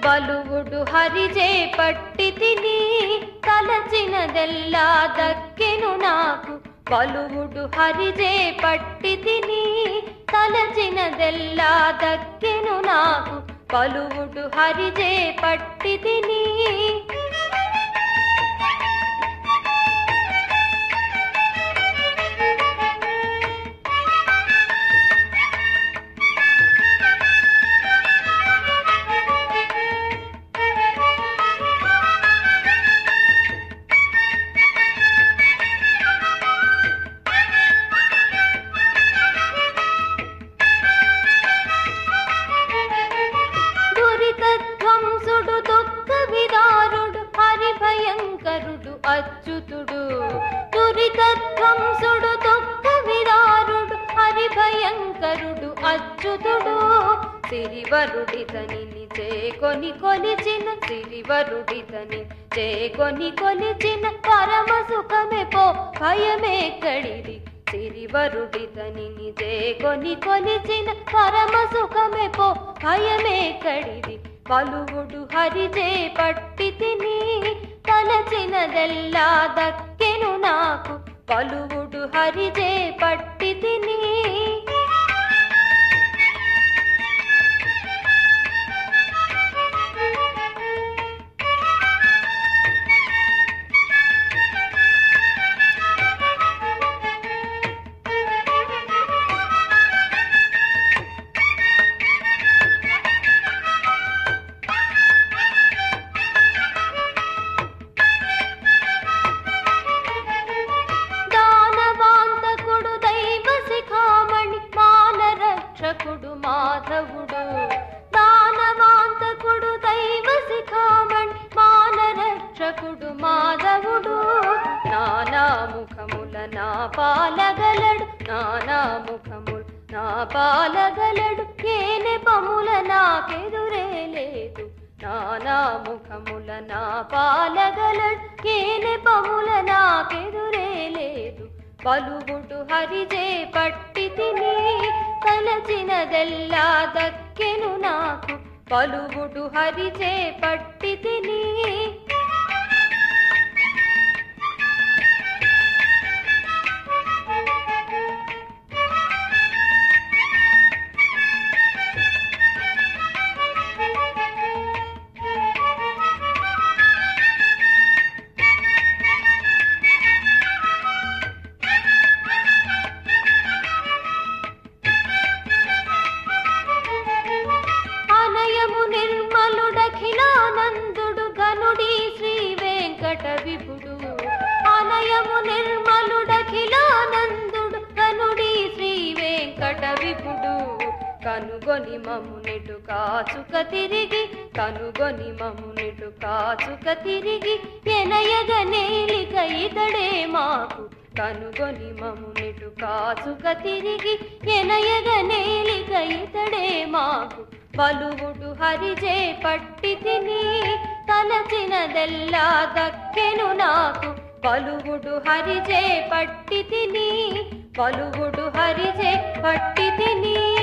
బలువుడు హరిజే పట్టి తిని తలచినదెల్లా దక్కెను నాకు. బలువుడు హరిజే పట్టి తిని తలచినదెల్లా దక్కెను నాకు. బలువుడు హరిజే పట్టి తిని ధ్వంసుడు దుఃఖ విదారుడు హరిభయంకరుడు అచ్యుతుడు. దురితధ్వంసుడు దుఃఖ విదారుడు హరిభయంకరుడు అచ్యుతుడు. సిరివరుడితనిని చేకొని కొలిచిన సిరివరుడితని చేకొని కొలిచిన పరమ సుఖమే పో భయమేక్కడిది. సిరివరుడితనిని చేకొని కొలిచిన పరమ సుఖమే పో భయమేక్కడిది. బలువుడు హరిజే పట్టి తిని తలచినదెల్లా దక్కెను నాకు. బలువుడు హరిజే పట్టి తిని మాధవుడు. దానవాంతకుడు దైవ శిఖామణి మానరక్షకుడు మాధవుడు. నానా ముఖముల నా పాలగలడు నానా ముఖములు నా పాలగలడు. ఏనే పముల నాకెదురే లేదు. నానా ముఖముల నా పాలగలడు. ఏనే పముల నాకెదురే లేదు. బలువుడు హరిజే పట్టి తిని తలచినదెల్లా దక్కెను నాకు. బలువుడు హరిజే పట్టి తిని నిర్మలుడఖిలానందుడు గనుడి శ్రీ వెంకట విభుడు. అనయము నిర్మలుడఖిలానందుడు గనుడి శ్రీ వెంకట విభుడు. కనుగొని మమ్మునెటు కాచుక తిరిగి కనుగొని మమ్మునెటు కాచుక తిరిగి ఎనయగ నేలిక ఇతడే మాకు. కనుగొని మమ్మునెటు కాచుక తిరిగి ఎనయగ నేలిక ఇతడే మాకు. బలువుడు హరిజే పట్టి తిని తలచినదెల్లా దక్కెను నాకు. బలువుడు హరిజే పట్టి తిని బలువుడు హరిజే పట్టి తిని